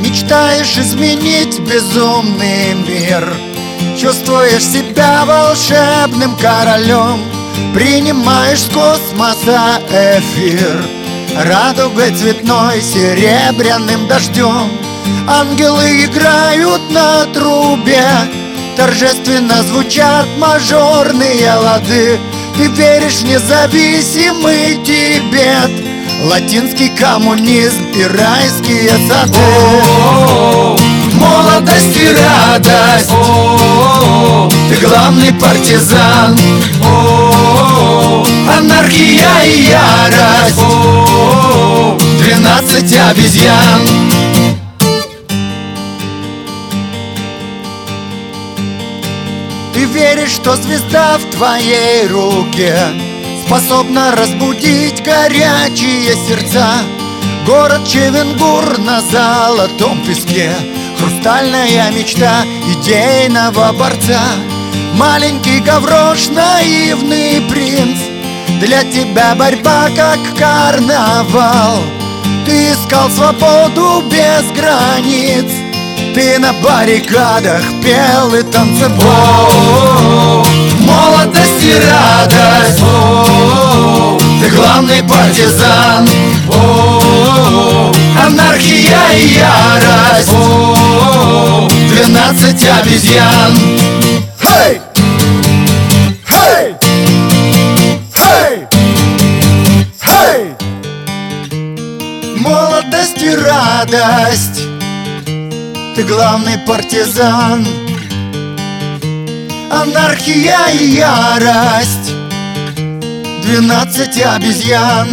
Мечтаешь изменить безумный мир, чувствуешь себя волшебным королем, принимаешь с космоса эфир радугой цветной, серебряным дождем. Ангелы играют на трубе, торжественно звучат мажорные лады. Ты веришь в независимый Тибет, латинский коммунизм и райские сады. Молодость и радость, ты главный партизан. Анархия и ярость, 12 обезьян. Ты веришь, что звезда в твоей руке способна разбудить горячие сердца. Город Чевенгур на золотом песке, хрустальная мечта идейного борца. Маленький Гаврош, наивный принц, для тебя борьба как карнавал. Ты искал свободу без границ, ты на баррикадах пел и танцевал. Молодость и радость, ты главный партизан. Анархия и ярость, 12 обезьян. Хей! Хей! Хей! Хей! Молодость и радость, ты главный партизан. Анархия и ярость, 12 обезьян.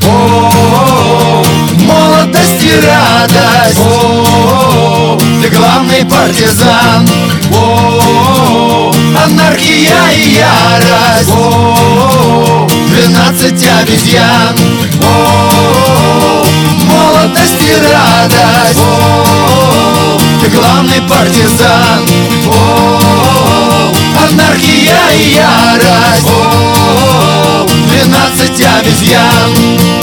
Молодость и радость, ты главный партизан. Анархия и ярость, 12 обезьян. Молодость и радость, ты главный партизан. Анархия и ярость, 12 обезьян.